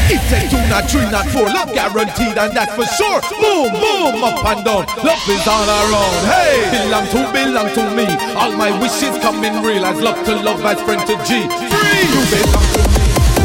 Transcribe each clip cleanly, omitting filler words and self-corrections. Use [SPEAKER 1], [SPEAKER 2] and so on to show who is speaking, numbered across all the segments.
[SPEAKER 1] It takes two, not three, not four. Love guaranteed, and that's for sure. Boom, boom, up and down. Love is all around. Hey, belong to me. All my wishes come in real. As love to love, as friend to G. Free, you belong to me.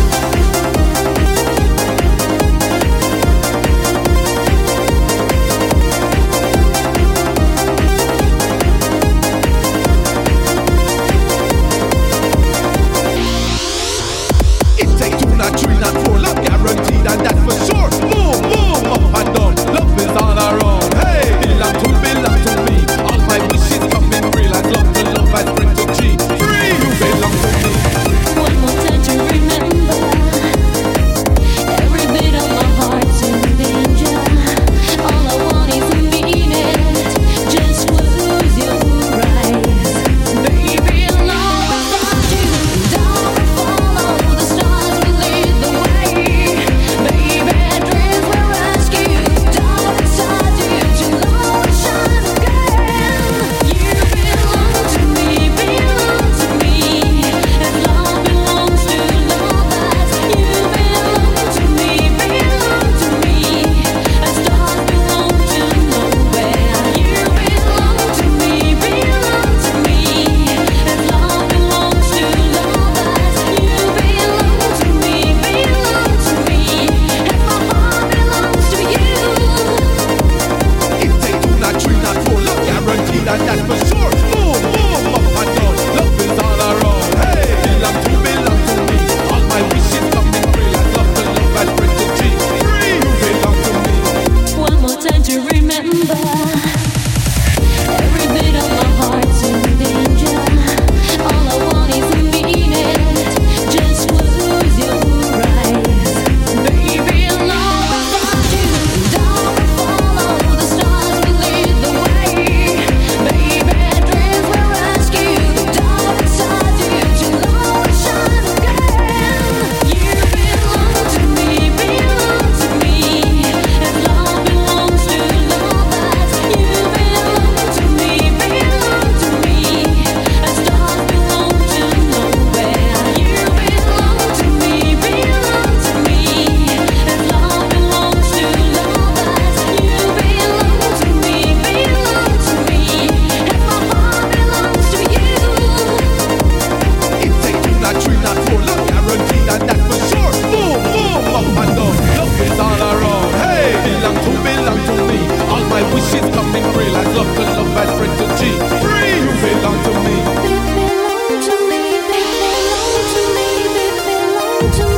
[SPEAKER 1] Wishes coming real, as love to love, as friend to G. Free, you belong to me.
[SPEAKER 2] They belong to me, they belong to me, they belong to me.